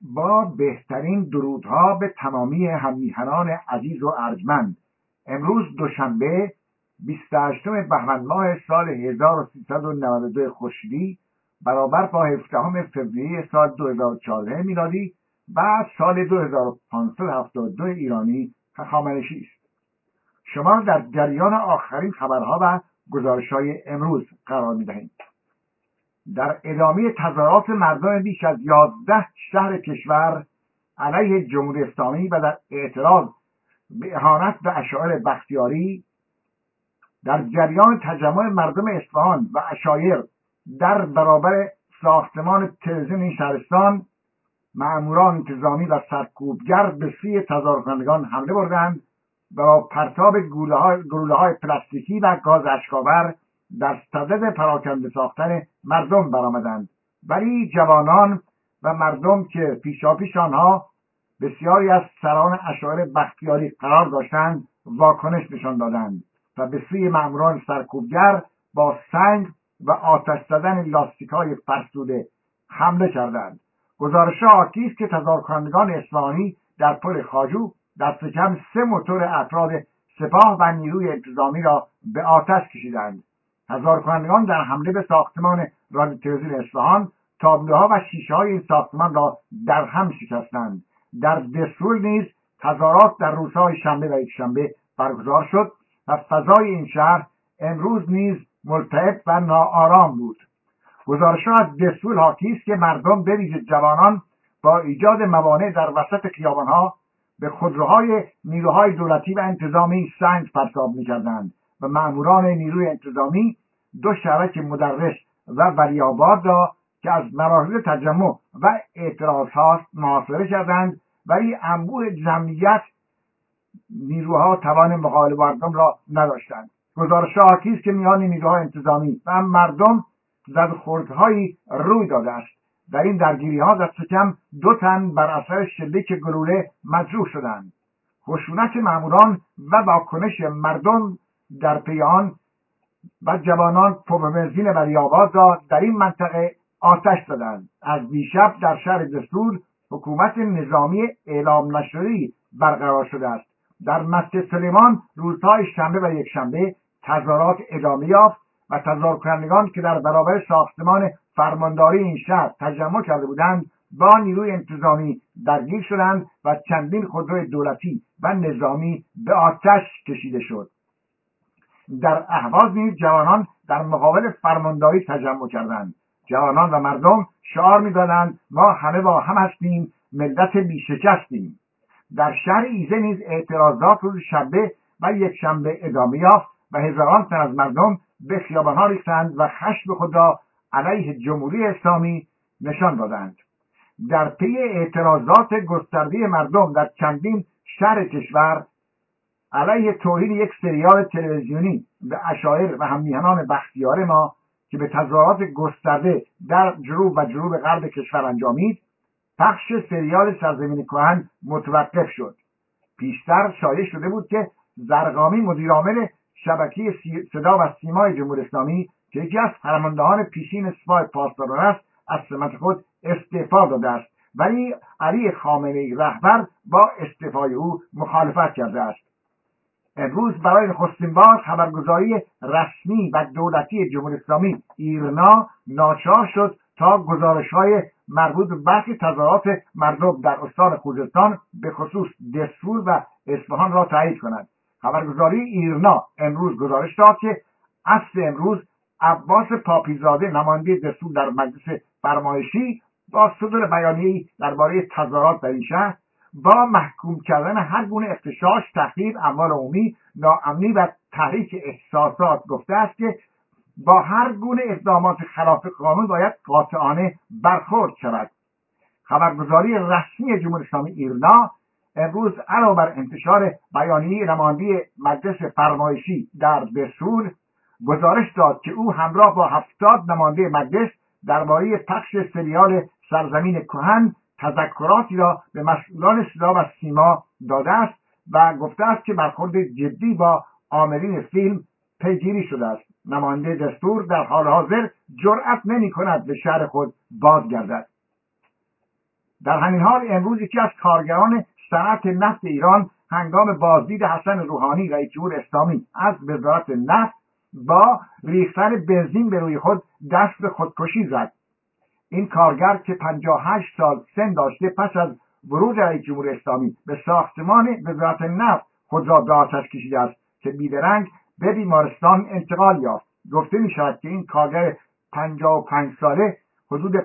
با بهترین درودها به تمامی هممیهنان عزیز و ارجمند، امروز دوشنبه 28 بهمن ماه سال 1392 خورشیدی برابر با 17 فوریه سال 2014 میلادی و سال 2572 ایرانی هخامنشی است. شما را در جریان آخرین خبرها و گزارش‌های امروز قرار می‌دهیم. در ادامه تظاهرات مردم بیش از 11 شهر کشور علیه جمهوری اسلامی و در اعتراض به اهانت به اشاعره بختیاری، در جریان تجمع مردم اصفهان و عشایر در برابر ساختمان تلویزیون این شهرستان، مأموران انتظامی و سرکوبگر به سوی تظاهرکنندگان حمله بردند و با پرتاب گلوله‌های پلاستیکی و گاز اشک‌آور در صدد پراکنده ساختن مردم برآمدند. ولی جوانان و مردم که پیشاپیش آنها بسیاری از سران اشاعره بختیاری قرار داشتند واکنش نشان دادند و به سوی مأموران سرکوبگر با سنگ و آتش زدن لاستیک‌های فرسوده حمله کردند. گزارش‌ها حاکی است که تظاهرکنندگان اصفهانی در پل خواجو دست کم 3 موتور افراد سپاه و نیروی انتظامی را به آتش کشیدند. تظاهرکنندگان در حمله به ساختمان رادیو تلویزیون اصفهان تابلوها و شیشه‌های این ساختمان را در هم شکستند. در دسفول نیز تظاهرات در روزهای شنبه و یکشنبه برگزار شد و فضای این شهر امروز نیز ملتهب و ناآرام بود. گزارش‌ها از دسفول حاکی است که مردم به ویژه جوانان با ایجاد موانع در وسط خیابان‌ها به خودروهای نیروهای دولتی و انتظامی سنگ پرتاب می‌کردند و مأموران نیروی انتظامی 2 شهرک مدرس و ولی‌آباد را که از مراکز تجمع و اعتراض محاصره کردند، ولی انبوه جمعیت نیروها توان مقابله با مردم را نداشتند. گزارش‌ها حاکی است که میان نیروهای انتظامی و مردم زدوخوردهایی روی داده است. در این درگیری‌ها دست کم 2 تن بر اثر شلیک گلوله مجروح شدند. خشونت مأموران و واکنش مردم در پی آن و جوانان پمپ بنزین ولی‌آباد را در این منطقه آتش زدند. از دیشب در شهر دسفول حکومت نظامی اعلام نشده‌ای برقرار شده است. در مسجد سلیمان روزهای شنبه و یکشنبه تظاهرات ادامه یافت و تظاهرکنندگان که در برابر ساختمان فرمانداری این شهر تجمع کرده بودند با نیروی انتظامی درگیر شدند و چندین خودروی دولتی و نظامی به آتش کشیده شد. در اهواز نیز جوانان در مقابل فرمانداری تجمع کردند. جوانان و مردم شعار می‌دادند ما همه با هم هستیم، ملت بیشکستیم. در شهر ایزه نیز اعتراضات روز شنبه و یکشنبه ادامه یافت و هزاران تن از مردم به خیابان‌ها ریختند و خشم خود را علیه جمهوری اسلامی نشان دادند. در پی اعتراضات گسترده مردم در چندین شهر کشور علیه توهین یک سریال تلویزیونی به عشایر و هممیهنان بختیار ما که به تظاهرات گسترده در جنوب و جنوب غرب کشور انجامید، پخش سریال سرزمین کهن متوقف شد. پیشتر شایع شده بود که زرقامی مدیرعامل شبکه صدا و سیمای جمهوری اسلامی که یکی از فرماندهان پیشین سپاه پاسداران است از سمت خود استعفا داده است، ولی علی خامنه‌ای رهبر با استعفای او مخالفت کرده است. امروز برای نخستین بار خبرگزاری رسمی و دولتی جمهوری اسلامی ایرنا ناچار شد تا گزارش‌های مربوط به برخی تظاهرات مردم در استان خوزستان به خصوص دسفول و اصفهان را تایید کند. خبرگزاری ایرنا امروز گزارش داد که عصر امروز عباس پاپیزاده نماینده دسفول در مجلس فرمایشی با صدور بیانیه‌ای درباره تظاهرات در این شهر با محکوم کردن هر گونه اغتشاش، تخریب اموال عمومی، ناامنی و تحریک احساسات گفته است که با هر گونه اقدامات خلاف قانون باید قاطعانه برخورد شود. خبرگزاری رسمی جمهوری اسلامی ایرنا امروز علاوه بر انتشار بیانیه نماینده مجلس فرمایشی در دسفول گزارش داد که او همراه با 70 نماینده مجلس درباره پخش سریال سرزمین کهن تذکراتی را به مسئولان صدا و سیما داده است و گفته است که برخورد جدی با عاملین فیلم پیگیری شده است. نماینده دستور در حال حاضر جرأت نمی‌کند به شهر خود بازگردد. در همین حال امروز یکی از کارگران صنعت نفت ایران هنگام بازدید حسن روحانی رئیس جمهور اسلامی از وزارت نفت با ریختن بنزین به روی خود دست به خودکشی زد. این کارگر که 58 سال سن داشته پس از ورود رئیس جمهور اسلامی به ساختمان وزارت نفت خود را به آتش کشیده است که بیدرنگ به بیمارستان انتقال یافت. گفته می شود که این کارگر 55 ساله حدود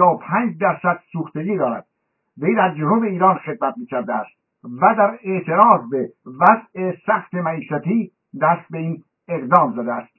55% سوختگی دارد. وی در جنوب ایران خدمت می کرده است و در اعتراض به وضع سخت معیشتی دست به این اقدام زده است.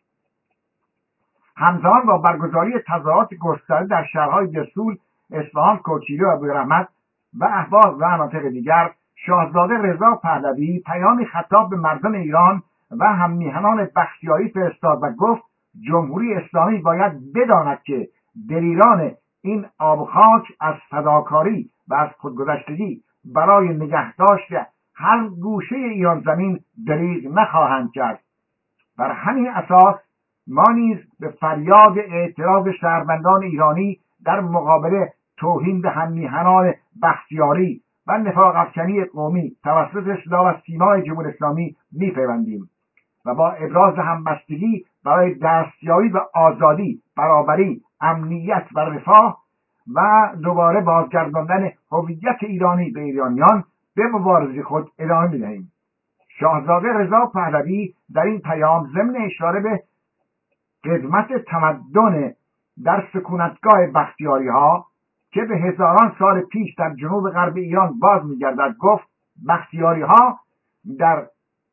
همزمان با برگزاری تظاهرات گسترده در شهرهای جسول، اصفهان، کوچیلی و بویراحمد و اهواز و مناطق دیگر، شاهزاده رضا پهلوی پیامی خطاب به مردم ایران و هممیهنان بختیاری فرستاد و گفت جمهوری اسلامی باید بداند که دلیران این آب خاک از فداکاری و از خودگذشتگی برای نگهداشت هر گوشه ایران زمین دریغ نخواهند کرد. بر همین اساس ما نیز به فریاد اعتراض شهروندان ایرانی در مقابل توهین به هممیهنان بختیاری و نفاق افکنی قومی توسط صدا و سیمای جمهوری اسلامی میپیوندیم و با ابراز همبستگی برای دستیابی به آزادی، برابری، امنیت و رفاه و دوباره بازگرداندن هویت ایرانی به ایرانیان به مبارزه خود ادامه میدهیم. شاهزاده رضا پهلوی در این پیام ضمن اشاره به قدمت تمدن در سکونتگاه بختیاری ها که به هزاران سال پیش در جنوب غرب ایران باز می‌گردد گفت بختیاری ها در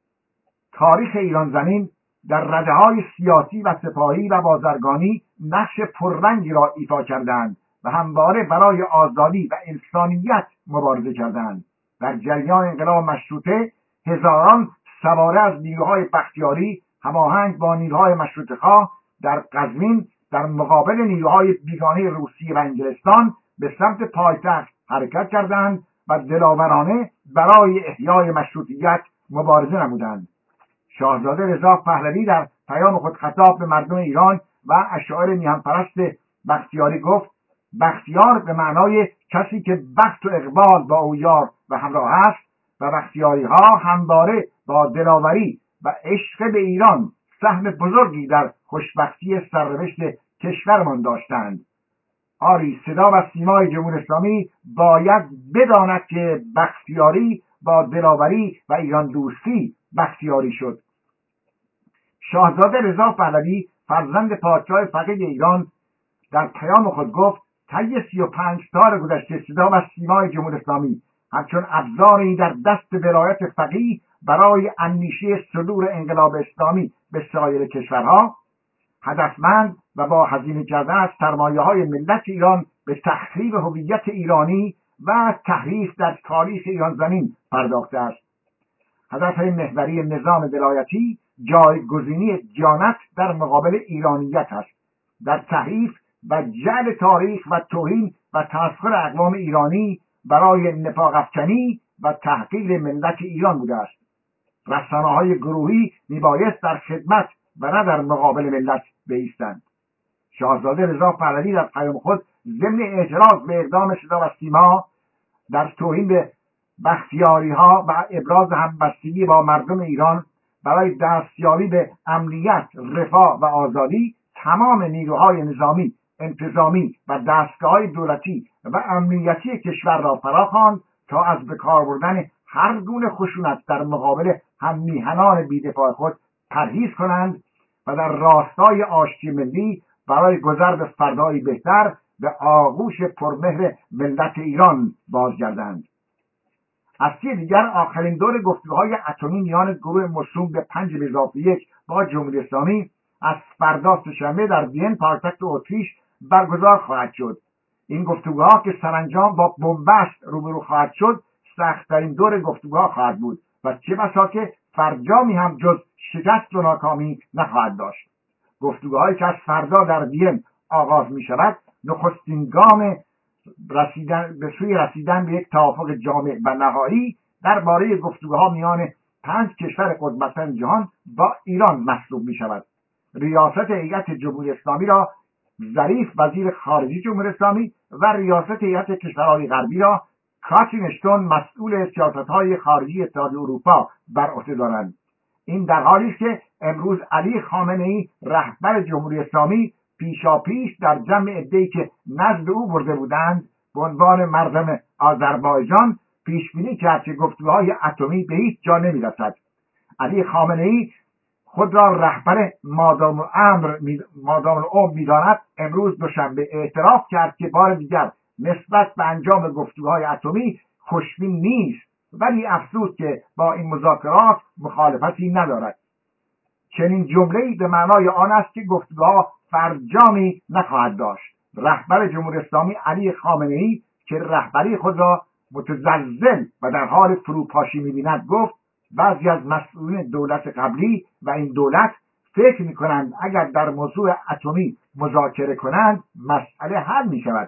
تاریخ ایران زمین در رده‌های سیاسی و سپاهی و بازرگانی نقش پررنگی را ایفا کردند و همواره برای آزادی و انسانیت مبارزه کردند. در جریان انقلاب مشروطه هزاران سواره از نیروهای بختیاری هماهنگ با نیروهای مشروطه‌خواه در قزوین در مقابل نیروهای بیگانه روسیه و انگلستان به سمت پایتخت حرکت کردند و دلاورانه برای احیای مشروطیت مبارزه نمودند. شاهزاده رضا پهلوی در پیام خود خطاب به مردم ایران و اشاعر میهن‌پرست بختیاری گفت بختیار به معنای کسی که بخت و اقبال با او یار و همراه است و بختیاری ها همواره با دلاوری و عشق به ایران سهم بزرگی در خوشبختی سرنوشت کشورمان داشتند. آری صدا و سیمای جمهوری اسلامی باید بداند که بختیاری با دلاوری و ایران دوستی بختیاری شد. شاهزاده رضا پهلوی فرزند پادشاه فقید ایران در پیام خود گفت طی 35 سال گذشته صدا و سیمای جمهوری اسلامی همچون ابزاری در دست ولایت فقیه برای اندیشه صدور انقلاب اسلامی به سایر کشورها هدفمند و با هزینه کردن از سرمایه‌های ملت ایران به تخریب هویت ایرانی و تحریف در تاریخ ایران زمین پرداخته است. هدف محوری نظام ولایتی جایگزینی دیانت در مقابل ایرانیت است، در تحریف و جعل تاریخ و توهین و تمسخر اقوام ایرانی برای نفاق افکنی و تحقیر ملت ایران بوده است. رسانه‌های گروهی میبایست در خدمت و نه در مقابل ملت بایستند. شاهزاده رضا پهلوی در پیام خود ضمن اعتراض به اقدام صدا و سیما در توهین به بختیاری ها و ابراز همبستگی با مردم ایران برای دستیابی به امنیت، رفاه و آزادی تمام نیروهای نظامی، انتظامی و دستگاه‌های دولتی و امنیتی کشور را فراخواند تا از به کار بردن هر گونه خشونت در مقابل هممیهنان بی‌دفاع خود پرهیز کنند و در راستای آشتی ملی برای گذر به فردایی بهتر به آغوش پرمهر ملت ایران بازگردند. از سوی دیگر آخرین دور گفتگوهای اتمی میان گروه موسوم به 5+1 با جمهوری اسلامی از فردا سه‌شنبه در وین پایتخت اتریش برگزار خواهد شد. این گفتگوها که سرانجام با بنبست روبرو خواهد شد سخت‌ترین دور گفتگوها خواهد بود و چه بسا که فرجامی هم جز شکست و ناکامی نخواهد داشت. گفتگوهایی که از فردا در وین آغاز می شود نخستین گام به سوی رسیدن به یک توافق جامع و نهایی درباره گفتگوها میان 5 کشور قدرتمند جهان با ایران محسوب می شود. ریاست هیئت جمهوری اسلامی را ظریف وزیر خارجه جمهوری اسلامی و ریاست هیئت کشورهای غربی را کاترین اشتون مسئول سیاست‌های خارجی اتحادیه اروپا بر عهده دارند. این در حالی است که امروز علی خامنه‌ای رهبر جمهوری اسلامی پیشاپیش در جمع عده‌ای که نزد او برده بودند به عنوان مردم آذربایجان پیش بینی کرد که گفتگوهای اتمی به هیچ جا نمی‌رسد. علی خامنه‌ای خود را رهبر مادام العمر می‌داند. امروز دوشنبه اعتراف کرد که بار دیگر نسبت به انجام گفتگوهای اتمی خوشبین نیست، ولی افزود که با این مذاکرات مخالفتی ندارد. چنین جمله‌ای به معنای آن است که گفتگوها فرجامی نخواهد داشت. رهبر جمهوری اسلامی علی خامنه‌ای که رهبری خود را متزلزل و در حال فروپاشی می‌بیند گفت بعضی از مسئولین دولت قبلی و این دولت فکر می‌کنند اگر در موضوع اتمی مذاکره کنند مسئله حل می‌شود.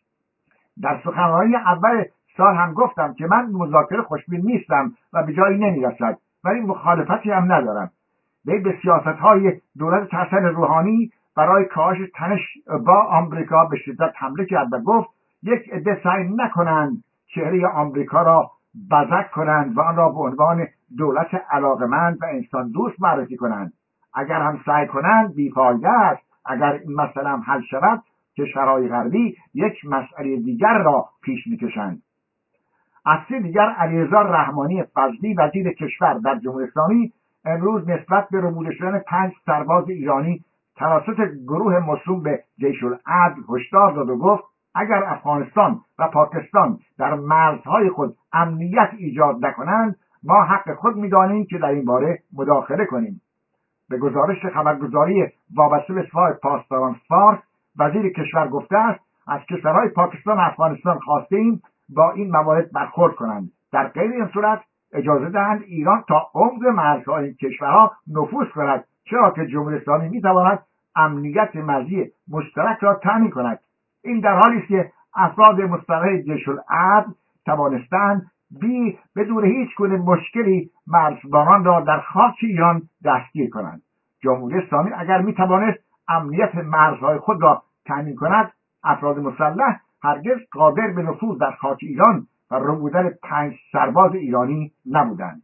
در سخنرانی اول سال هم گفتم که من مذاکره خوشبین نیستم و به جایی نمی‌رسد، ولی مخالفتی هم ندارم. وی به سیاست‌های دولت حسن روحانی برای کاهش تنش با آمریکا به شدت حمله کرد و گفت یک عده سعی نکنند چهره آمریکا را بزک کنند و آن را به عنوان دولت علاقمند و انسان دوست معرفی کنند. اگر هم سعی کنند بیفایده است. اگر این مسئله هم حل شود کشورهای غربی یک مسئله دیگر را پیش می‌کشند. از سوی دیگر علیرضا رحمانی فضلی وزیر کشور در جمهوری اسلامی امروز نسبت به ربوده شدن 5 سرباز ایرانی توسط گروه موسوم به جیش العدل هشدار داد و گفت اگر افغانستان و پاکستان در مرزهای خود امنیت ایجاد نکنند ما حق خود می‌دانیم که در این باره مداخله کنیم. به گزارش خبرگزاری وابسته به سپاه پاسداران فارس وزیر کشور گفته است از کشورهای پاکستان و افغانستان خواسته‌ایم با این موارد برخورد کنند. در غیر این صورت اجازه دهند ایران تا عمق مرزهای این کشورها نفوذ کند، چرا که جمهوری اسلامی می‌تواند امنیت مرزی مشترک را تامین کند. این در حالی است که افراد مستقر جیش العدل توانستند بدون هیچ گونه مشکلی مرزبانان را در خاک ایران دستگیر کنند. جمهوری اسلامی اگر می‌توانست امنیت مرزهای خود را تامین کند افراد مسلح هرگز قادر به نفوذ در خاک ایران و ربودن 5 سرباز ایرانی نبودند.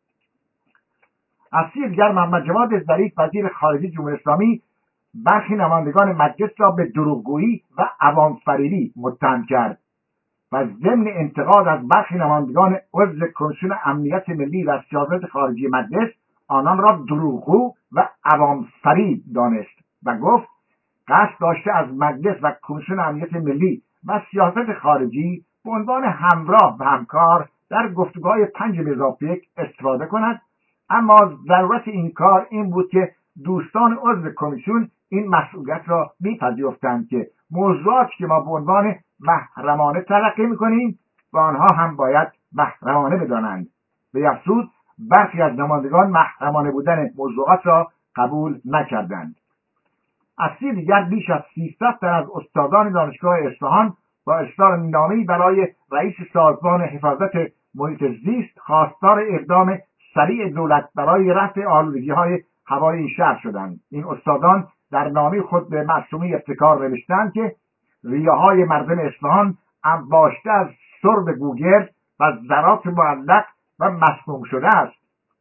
از سوی دیگر محمد جواد ظریف وزیر خارجه جمهوری اسلامی برخی نمایندگان مجلس را به دروغگویی و عوام‌فریبی متهم کرد و ضمن انتقاد از برخی نمایندگان عضو کمیسیون امنیت ملی و سیاست خارجی مجلس آنان را دروغگو و عوام‌فریب دانست و گفت قصد داشته از مجلس و کمیسیون امنیت ملی و سیاست خارجی به عنوان همراه و همکار در گفتگوهای 5+1 استفاده کند، اما ضرورت این کار این بود که دوستان عضو کمیسیون این مسئولیت را میپذیرفتند که موضوعاتی که ما به عنوان محرمانه تلقی میکنیم و آنها هم باید محرمانه بدانند. به افزود برخی از نمایندگان محرمانه بودن موضوعات را قبول نکردند. از سوی دیگر بیش از 300 تن از استادان دانشگاه اصفهان با اصدار نامه‌ای برای رئیس سازمان حفاظت محیط زیست خواستار اقدام سریع دولت برای رفع آلودگی‌های هوای این شهر شدند. این استادان در نامه خود به معصومه ابتکار نوشتند که ریه‌های مردم اصفهان انباشته از سرب گوگرد و ذرات معلق و مسموم شده است.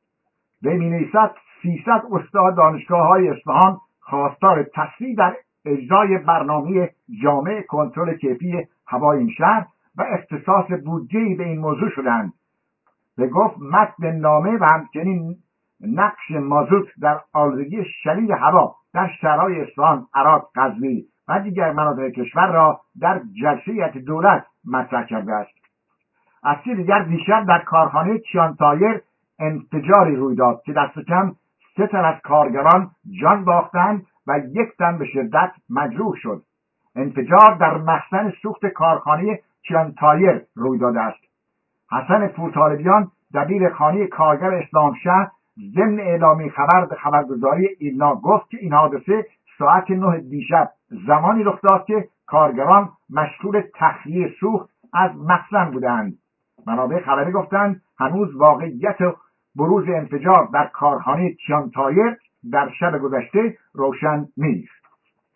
به می‌نویسد 300 استاد دانشگاه‌های اصفهان خواستار تصویب در اجرای برنامه جامع کنترل کیفی هوای این شهر و اختصاص بودجه‌ای به این موضوع شدند. به گفت متن نامه و همچنین نقش مازوت در آلودگی شدید هوا در شهرهای اصفهان، عراق، غزنی و دیگر مناطق کشور را در جلسه هیئت دولت مطرح کرده است. از سوی دیگر دیشب در کارخانه کیان تایر انفجاری روی داد که دست کم 3 تن از کارگران جان باختند و 1 تن به شدت مجروح شد. انفجار در مخزن سوخت کارخانه کیان تایر روی داده است. حسن پورطالبیان دبیر خانه کارگر اسلامشهر ضمن اعلامی خبر به خبرگزاری ایلنا گفت که این حادثه ساعت 9 دیشب زمانی رخ داد که کارگران مشغول تخلیه سوخت از مخزن بودند. منابع خبری گفتند هنوز واقعیت بروز انفجار در کارخانه کیان تایر در شب گذشته روشن نیست.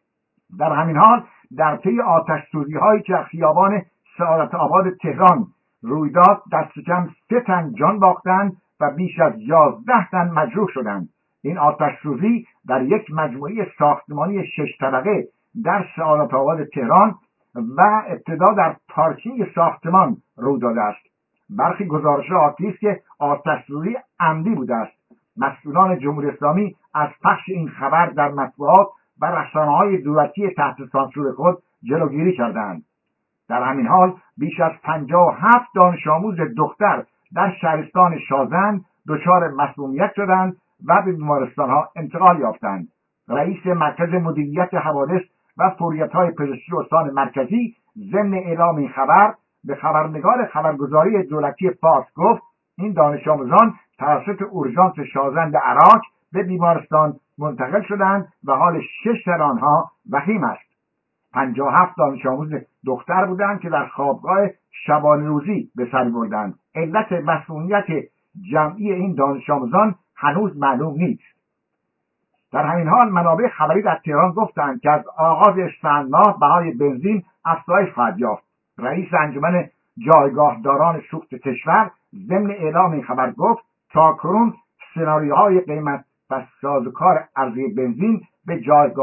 در همین حال در طی آتش‌سوزی هایی که خیابان سعادت آباد تهران روی داد دست کم 3 تن جان باختند و بیش از 11 تن مجروح شدند. این آتش‌سوزی در یک مجموعه ساختمانی 6 طبقه در سعادت آباد تهران و ابتدا در پارکینگ ساختمان روی داده است. برخی گزارش‌ها حاکی است که آتش‌سوزی عمدی بوده است. مسئولان جمهوری اسلامی از پخش این خبر در مطبوعات و رسانه‌های دولتی تحت سانسور خود جلوگیری کردند. در همین حال بیش از 57 دانش آموز دختر در شهرستان شازند دچار مسمومیت شدند و به بیمارستان‌ها انتقال یافتند. رئیس مرکز مدیریت حوادث و فوریت‌های پزشکی استان مرکزی ضمن اعلام این خبر به خبرنگار خبرگزاری دولتی فارس گفت این دانش آموزان توسط اورژانس شازند عراق به بیمارستان منتقل شدند و حال 6 تن آنها وخیم است. 57 دانش آموز دختر بودند که در خوابگاه شبانه روزی به سر بردند. علت مسمومیت جمعی این دانش آموزان هنوز معلوم نیست. در همین حال منابع خبری در تهران گفتند که از آغاز اسفند ماه بهای بنزین افزایش خواهد یافت. رئیس انجمن جایگاهداران سوخت کشور ضمن اعلام این خبر گفت تاکنون سناریوهای قیمت و سازوکار عرضه بنزین به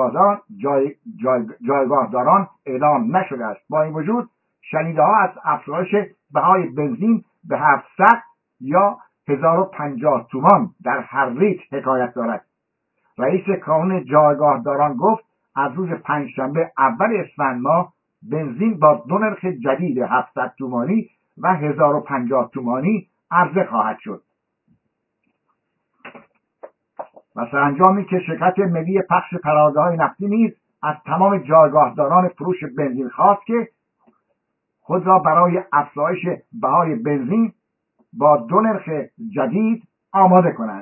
جایگاهداران اعلام نشده است. با این وجود شنیده‌ها از افزایش بهای بنزین به 700 یا 1050 تومان در هر لیتر حکایت دارد. رئیس کانون جایگاهداران گفت از روز پنجشنبه اول اسفند ماه بنزین با 2 نرخ جدید 700 تومانی و 1050 تومانی عرضه خواهد شد. و سرانجامی که شرکت ملی پخش پروازهای نفتی نیز از تمام جایگاهداران فروش بنزین خواست که خود را برای افزایش بهای بنزین با 2 نرخ جدید آماده کنند.